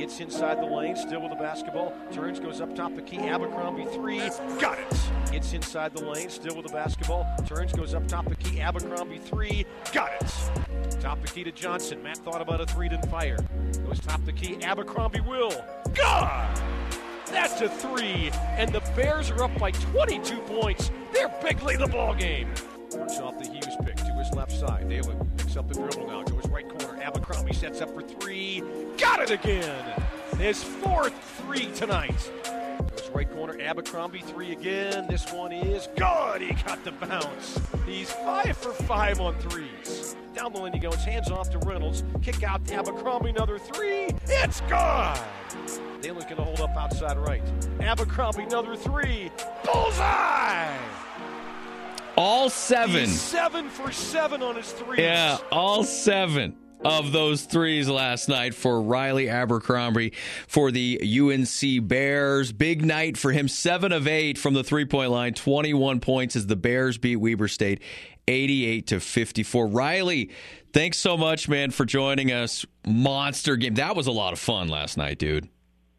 Gets inside the lane, still with the basketball. Turns, goes up top the key. Abercrombie three. Got it. Gets inside the lane, still with the basketball. Turns, goes up top the key. Abercrombie three. Got it. Top the key to Johnson. Matt thought about a three, didn't fire. Goes top the key. Abercrombie will. God! That's a three. And the Bears are up by 22 points. They're big lead the ball game. Works off the Hughes pick to his left side. Dalen picks up the dribble now. Goes right corner. Abercrombie sets up for three. Got it again. His fourth three tonight. Goes right corner. Abercrombie three again. This one is good. He got the bounce. He's 5 for 5 on threes. Down the lane he goes. Hands off to Reynolds. Kick out to Abercrombie. Another three. It's good. Dalen's going to hold up outside right. Abercrombie another three. Bullseye. All 7. He's 7 for 7 on his threes. Yeah, all 7 of those threes last night for Riley Abercrombie for the UNC Bears. Big night for him. 7 of 8 from the three-point line. 21 points as the Bears beat Weber State 88-54. Riley, thanks so much, man, for joining us. Monster game. That was a lot of fun last night, dude.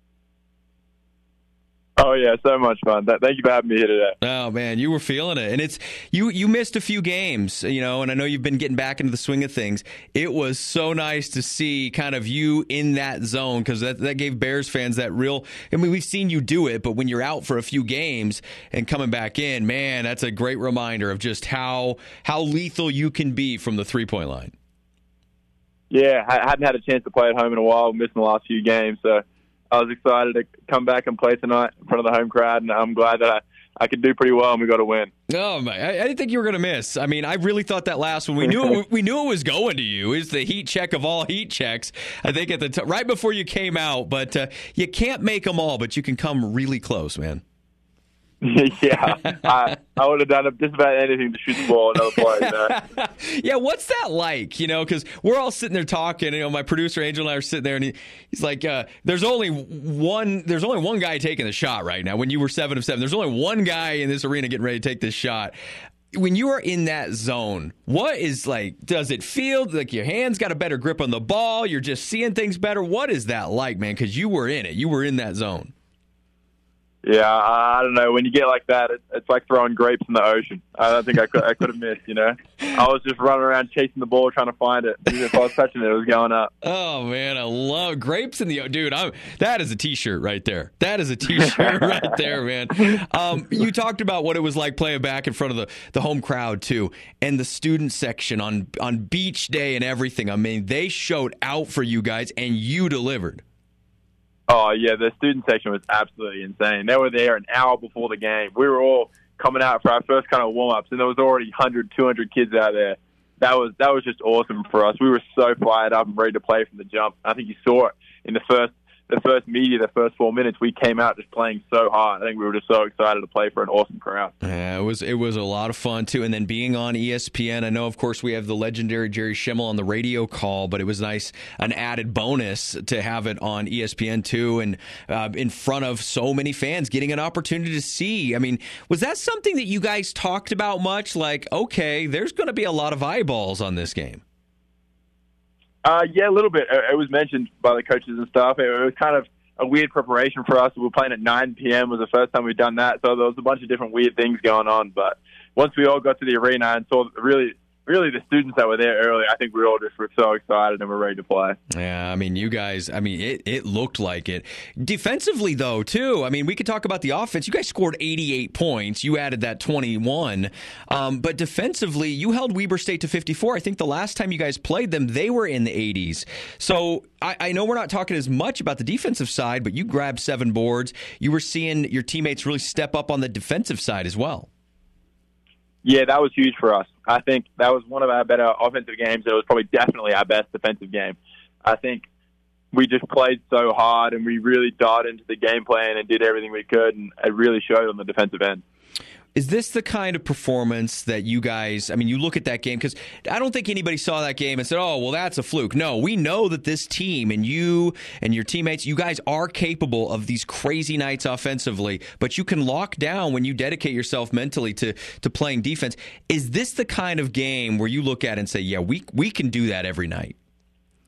Oh, yeah, so much fun. Thank you for having me here today. Oh, man, you were feeling it. And it's you missed a few games, and I know you've been getting back into the swing of things. It was so nice to see kind of you in that zone because that gave Bears fans that real – I mean, we've seen you do it, but when you're out for a few games and coming back in, man, that's a great reminder of just how lethal you can be from the three-point line. Yeah, I hadn't had a chance to play at home in a while, missing the last few games, so – I was excited to come back and play tonight in front of the home crowd, and I'm glad that I could do pretty well and we got a win. Oh, man, I didn't think you were going to miss. I mean, I really thought that last one. We knew it was going to you. It's the heat check of all heat checks, I think, at right before you came out. But you can't make them all, but you can come really close, man. Yeah, I would have done just about anything to shoot the ball another play. Yeah, what's that like? Because we're all sitting there talking. My producer Angel and I are sitting there, and he's like, "There's only one guy taking the shot right now." When you were 7 of 7, there's only one guy in this arena getting ready to take this shot. When you are in that zone, what is like? Does it feel like your hands got a better grip on the ball? You're just seeing things better. What is that like, man? Because you were in it. You were in that zone. Yeah, I don't know. When you get like that, it's like throwing grapes in the ocean. I don't think I could have missed, I was just running around chasing the ball, trying to find it. If I was touching it, it was going up. Oh, man, I love grapes in the – dude, that is a T-shirt right there. That is a T-shirt right there, man. You talked about what it was like playing back in front of the home crowd, too, and the student section on beach day and everything. I mean, they showed out for you guys, and you delivered. Oh, yeah, the student section was absolutely insane. They were there an hour before the game. We were all coming out for our first kind of warm-ups, and there was already 100, 200 kids out there. That was just awesome for us. We were so fired up and ready to play from the jump. I think you saw it in the first media, the first 4 minutes. We came out just playing so hard. I think we were just so excited to play for an awesome crowd. Yeah, it was a lot of fun, too. And then being on ESPN, I know, of course, we have the legendary Jerry Schimmel on the radio call, but it was nice, an added bonus to have it on ESPN, too, and in front of so many fans, getting an opportunity to see. I mean, was that something that you guys talked about much? Like, okay, there's going to be a lot of eyeballs on this game. Yeah, a little bit. It was mentioned by the coaches and stuff. It was kind of a weird preparation for us. We were playing at 9 p.m. was the first time we'd done that, so there was a bunch of different weird things going on. But once we all got to the arena and saw really the students that were there early, I think we all just were so excited and we're ready to play. Yeah, I mean, you guys, it looked like it. Defensively, though, too, I mean, we could talk about the offense. You guys scored 88 points. You added that 21. But defensively, you held Weber State to 54. I think the last time you guys played them, they were in the 80s. So I know we're not talking as much about the defensive side, but you grabbed 7 boards. You were seeing your teammates really step up on the defensive side as well. Yeah, that was huge for us. I think that was one of our better offensive games, and it was probably definitely our best defensive game. I think we just played so hard, and we really dived into the game plan and did everything we could, and it really showed on the defensive end. Is this the kind of performance that you guys, I mean, you look at that game, because I don't think anybody saw that game and said, oh, well, that's a fluke. No, we know that this team and you and your teammates, you guys are capable of these crazy nights offensively, but you can lock down when you dedicate yourself mentally to playing defense. Is this the kind of game where you look at it and say, yeah, we can do that every night?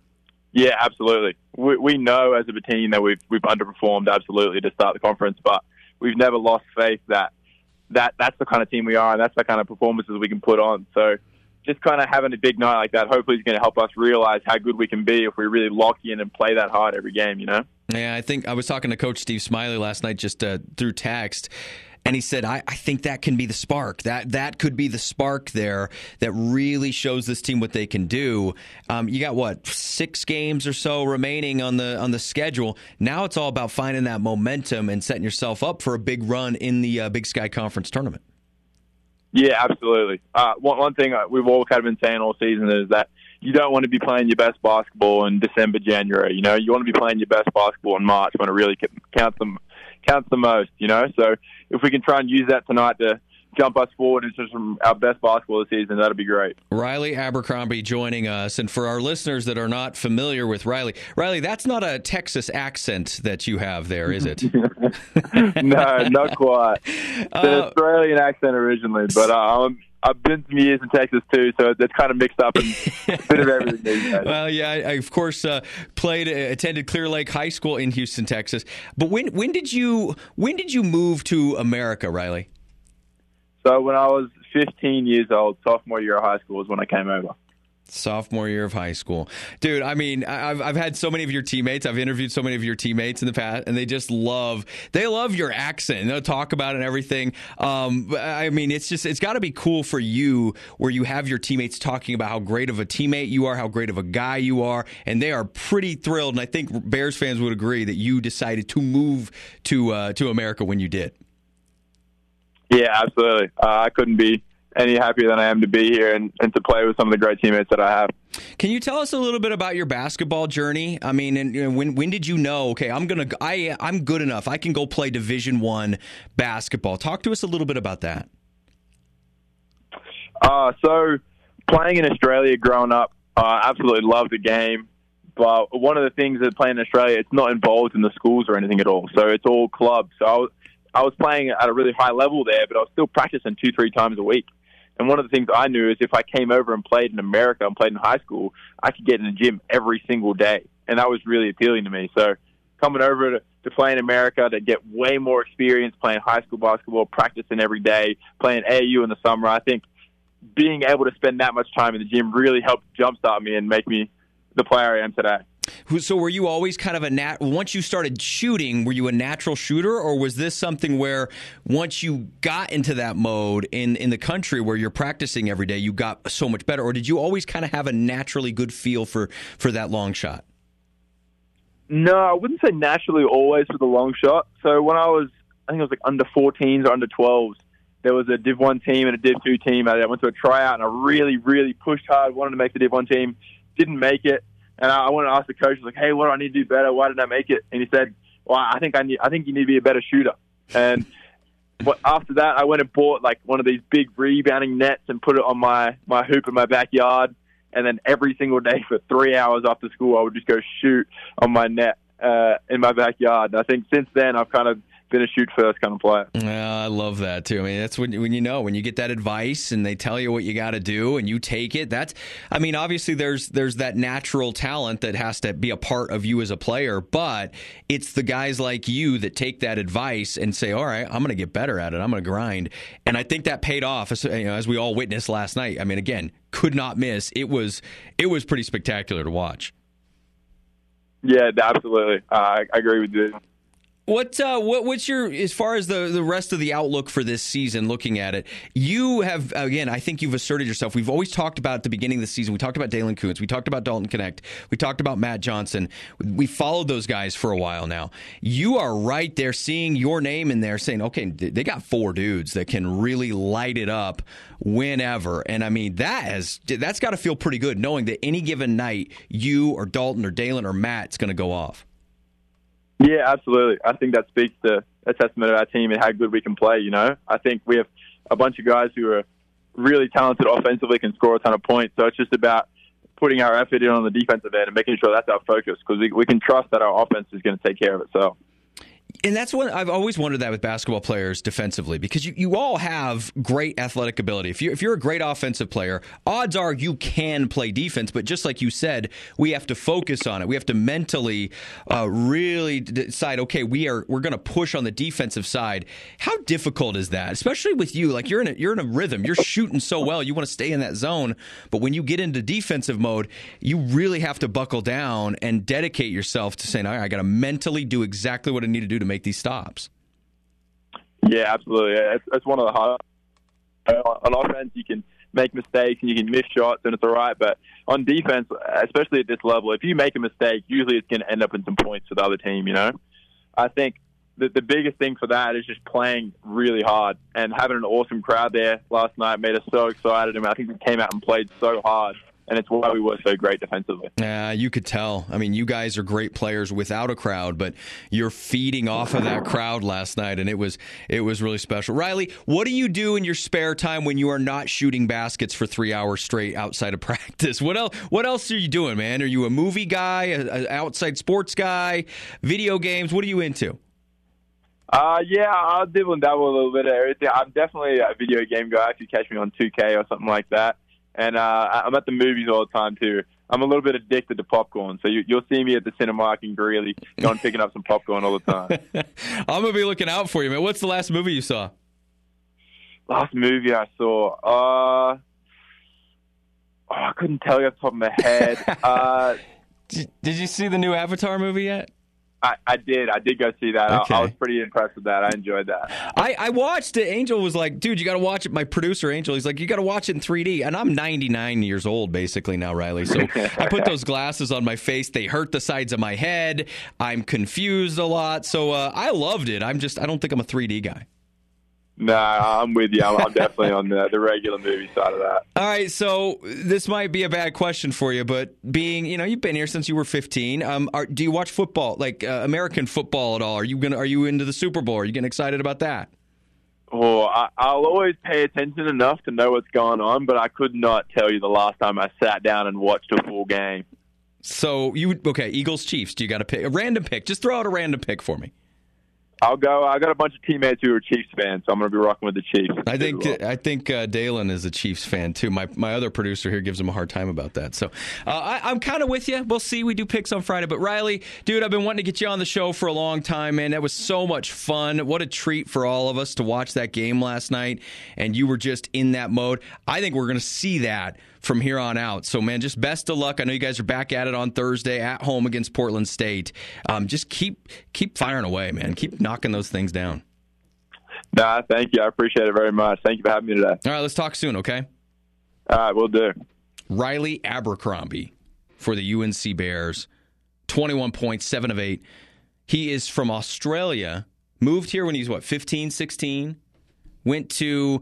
Yeah, absolutely. We know as a team that we've underperformed absolutely to start the conference, but we've never lost faith that that's the kind of team we are and that's the kind of performances we can put on. So just kind of having a big night like that hopefully is going to help us realize how good we can be if we really lock in and play that hard every game, you know? Yeah, I think I was talking to Coach Steve Smiley last night just through text, and he said, I think that can be the spark. That could be the spark there that really shows this team what they can do. You got, 6 games or so remaining on the schedule. Now it's all about finding that momentum and setting yourself up for a big run in the Big Sky Conference tournament. Yeah, absolutely. One thing we've all kind of been saying all season is that you don't want to be playing your best basketball in December, January. You know, you want to be playing your best basketball in March when it really counts the most. You know, so if we can try and use that tonight to jump us forward into some our best basketball this season, that'd be great. Riley Abercrombie joining us, and for our listeners that are not familiar with Riley, that's not a Texas accent that you have there, is it? No, not quite. It's an Australian accent originally, but I've been some years in Texas too, so it's kind of mixed up and a bit of everything. Well, yeah, I of course attended Clear Lake High School in Houston, Texas. But when did you move to America, Riley? So when I was 15 years old, sophomore year of high school is when I came over. Sophomore year of high school. Dude, I mean, I've had so many of your teammates. I've interviewed so many of your teammates in the past, and they just love your accent. They'll talk about it and everything. I mean, it's got to be cool for you where you have your teammates talking about how great of a teammate you are, how great of a guy you are, and they are pretty thrilled. And I think Bears fans would agree that you decided to move to America when you did. Yeah, absolutely. I couldn't be any happier than I am to be here and to play with some of the great teammates that I have. Can you tell us a little bit about your basketball journey? I mean, and when did you know, okay, I'm good enough. I can go play Division I basketball. Talk to us a little bit about that. So playing in Australia growing up, I absolutely loved the game. But one of the things that playing in Australia, it's not involved in the schools or anything at all. So it's all clubs. So I was playing at a really high level there, but I was still practicing 2-3 times a week. And one of the things I knew is if I came over and played in America and played in high school, I could get in the gym every single day. And that was really appealing to me. So coming over to play in America, to get way more experience playing high school basketball, practicing every day, playing AAU in the summer, I think being able to spend that much time in the gym really helped jumpstart me and make me the player I am today. So were you always kind of once you started shooting, were you a natural shooter, or was this something where once you got into that mode in the country where you're practicing every day, you got so much better, or did you always kind of have a naturally good feel for that long shot? No, I wouldn't say naturally always for the long shot. So when I think it was like under 14s or under 12s, there was a Div 1 team and a Div 2 team. I went to a tryout and I really, really pushed hard, wanted to make the Div 1 team, didn't make it. And I wanted to ask the coach, like, hey, what do I need to do better? Why didn't I make it? And he said, well, I think you need to be a better shooter. And after that, I went and bought like one of these big rebounding nets and put it on my hoop in my backyard. And then every single day for 3 hours after school, I would just go shoot on my net in my backyard. And I think since then, I've kind of been a shoot-first kind of player. I love that, too. I mean, that's when you get that advice and they tell you what you got to do and you take it. Obviously there's that natural talent that has to be a part of you as a player, but it's the guys like you that take that advice and say, all right, I'm going to get better at it. I'm going to grind. And I think that paid off, as we all witnessed last night. I mean, again, could not miss. It was pretty spectacular to watch. Yeah, absolutely. I agree with you. What's your, as far as the rest of the outlook for this season, looking at it, you have, again, I think you've asserted yourself. We've always talked about at the beginning of the season, we talked about Dalen Kuntz, we talked about Dalton Connect, we talked about Matt Johnson. We followed those guys for a while now. You are right there seeing your name in there saying, okay, they got 4 dudes that can really light it up whenever. And I mean, that's got to feel pretty good knowing that any given night, you or Dalton or Dalen or Matt's going to go off. Yeah, absolutely. I think that speaks to a testament of our team and how good we can play, you know. I think we have a bunch of guys who are really talented offensively, can score a ton of points. So it's just about putting our effort in on the defensive end and making sure that's our focus because we can trust that our offense is going to take care of itself. And that's what I've always wondered that with basketball players defensively, because you all have great athletic ability. If you're a great offensive player, odds are you can play defense. But just like you said, we have to focus on it. We have to mentally really decide, okay, we're going to push on the defensive side. How difficult is that? Especially with you, like you're in a rhythm. You're shooting so well. You want to stay in that zone. But when you get into defensive mode, you really have to buckle down and dedicate yourself to saying, all right, I got to mentally do exactly what I need to do to make these stops. Yeah, absolutely. It's one of the hard. On offense, you can make mistakes and you can miss shots, and it's all right. But on defense, especially at this level, if you make a mistake, usually it's going to end up in some points for the other team. I think that the biggest thing for that is just playing really hard and having an awesome crowd there last night made us so excited. I think we came out and played so hard. And it's why we were so great defensively. You could tell. I mean, you guys are great players without a crowd, but you're feeding off of that crowd last night, and it was really special. Riley, what do you do in your spare time when you are not shooting baskets for 3 hours straight outside of practice? What else are you doing, man? Are you a movie guy, an outside sports guy, video games? What are you into? Yeah, I'll dibble and dabble a little bit of everything. I'm definitely a video game guy if you catch me on 2K or something like that. And I'm at the movies all the time, too. I'm a little bit addicted to popcorn, so you'll see me at the Cinemark in Greeley going picking up some popcorn all the time. I'm going to be looking out for you, man. What's the last movie you saw? Last movie I saw? I couldn't tell you off the top of my head. Did you see the new Avatar movie yet? I did. I did go see that. Okay. I was pretty impressed with that. I enjoyed that. I watched it. Angel was like, dude, you got to watch it. My producer, Angel, he's like, you got to watch it in 3D. And I'm 99 years old, basically, now, Riley. So I put those glasses on my face. They hurt the sides of my head. I'm confused a lot. So I loved it. I don't think I'm a 3D guy. No, I'm with you. I'm definitely on the regular movie side of that. All right, so this might be a bad question for you, but being, you've been here since you were 15. Do you watch football, like American football at all? Are you into the Super Bowl? Are you getting excited about that? Oh, I'll always pay attention enough to know what's going on, but I could not tell you the last time I sat down and watched a full game. So Eagles, Chiefs. Do you got to pick a random pick? Just throw out a random pick for me. I'll go. I got a bunch of teammates who are Chiefs fans, so I'm going to be rocking with the Chiefs. I think Dalen is a Chiefs fan too. My other producer here gives him a hard time about that. So I'm kind of with you. We'll see. We do picks on Friday, but Riley, dude, I've been wanting to get you on the show for a long time, man. That was so much fun. What a treat for all of us to watch that game last night, and you were just in that mode. I think we're going to see that from here on out. So, man, just best of luck. I know you guys are back at it on Thursday at home against Portland State. Just keep firing away, man. Keep knocking those things down. Nah, thank you. I appreciate it very much. Thank you for having me today. All right, let's talk soon, okay? All right, we'll do. Riley Abercrombie for the UNC Bears. 21 points, 7 of 8. He is from Australia. Moved here when he was, 15, 16? He went to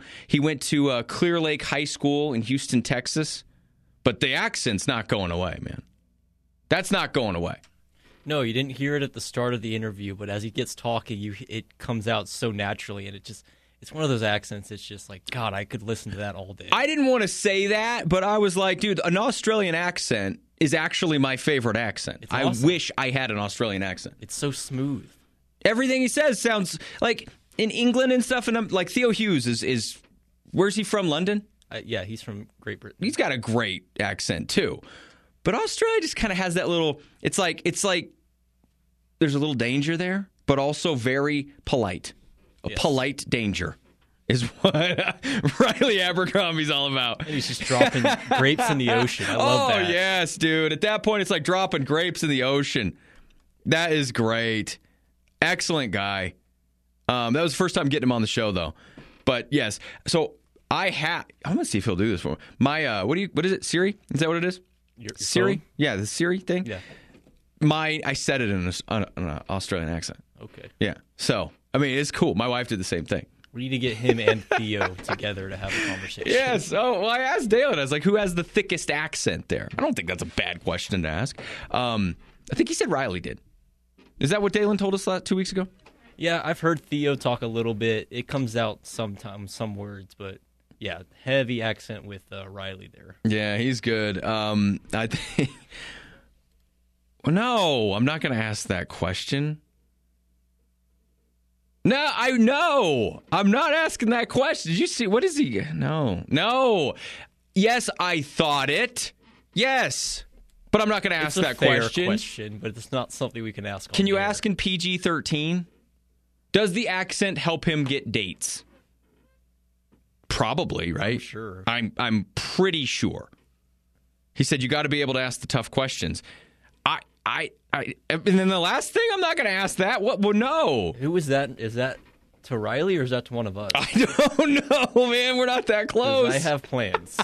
Clear Lake High School in Houston, Texas. But the accent's not going away, man. That's not going away. No, you didn't hear it at the start of the interview, but as he gets talking, it comes out so naturally, and it's one of those accents. It's just like, God, I could listen to that all day. I didn't want to say that, but I was like, dude, an Australian accent is actually my favorite accent. It's awesome. I wish I had an Australian accent. It's so smooth. Everything he says sounds like in England and stuff, and I'm like, Theo Hughes is where's he from? London? Yeah, he's from Great Britain. He's got a great accent too, but Australia just kind of has that little. It's like there's a little danger there, but also very polite. A polite danger is what Riley Abercrombie's all about. And he's just dropping grapes in the ocean. I love that. Oh yes, dude. At that point, it's like dropping grapes in the ocean. That is great. Excellent guy. That was the first time getting him on the show, though. But yes, so I'm gonna see if he'll do this for me. My what is it? Siri? Is that what it is? Your Siri? phone? Yeah, the Siri thing. Yeah. I said it in an Australian accent. Okay. Yeah. So I mean, it's cool. My wife did the same thing. We need to get him and Theo together to have a conversation. Yes. Oh, well, I asked Dalen. I was like, "Who has the thickest accent there?" I don't think that's a bad question to ask. I think he said Riley did. Is that what Dalen told us 2 weeks ago? Yeah, I've heard Theo talk a little bit. It comes out sometimes, some words, but yeah, heavy accent with Riley there. Yeah, he's good. I think. Well, no, I'm not going to ask that question. No, I know. I'm not asking that question. Did you see? What is he? No. Yes, I thought it. Yes. But I'm not going to ask that question, but it's not something we can ask. Can you ask in PG-13? Does the accent help him get dates? Probably, right? Sure. I'm pretty sure. He said you got to be able to ask the tough questions. And then the last thing, I'm not going to ask that. What? Well, no. Who is that? Is that to Riley or is that to one of us? I don't know, man. We're not that close. I have plans.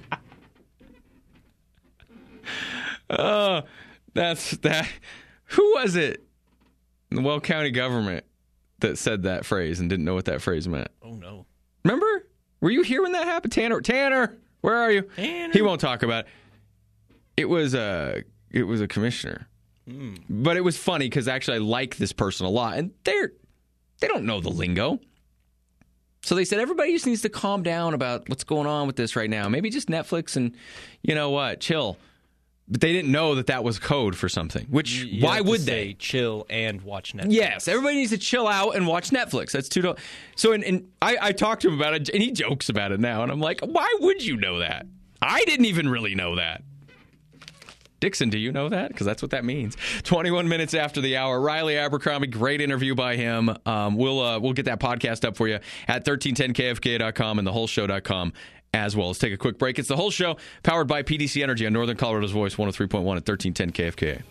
That's that. Who was it in the Weld County government that said that phrase and didn't know what that phrase meant? Oh, no. Remember? Were you here when that happened? Tanner, where are you? Tanner. He won't talk about it. It was a commissioner. But it was funny because actually I like this person a lot, and they don't know the lingo. So they said everybody just needs to calm down about what's going on with this right now. Maybe just Netflix and, you know what, chill. But they didn't know that was code for something. Which, why would they? Chill and watch Netflix. Yes, everybody needs to chill out and watch Netflix. That's too. So, and I talked to him about it, and he jokes about it now. And I'm like, why would you know that? I didn't even really know that. Dixon, do you know that? Because that's what that means. 21 minutes after the hour. Riley Abercrombie, great interview by him. We'll get that podcast up for you at 1310kfka.com and thewholeshow.com as well. Let's take a quick break. It's The Whole Show, powered by PDC Energy on Northern Colorado's Voice, 103.1 at 1310 KFKA.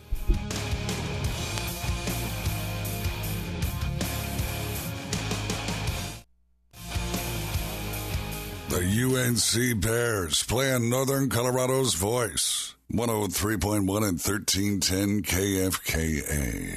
The UNC Bears play on Northern Colorado's Voice, 103.1 and 1310 KFKA.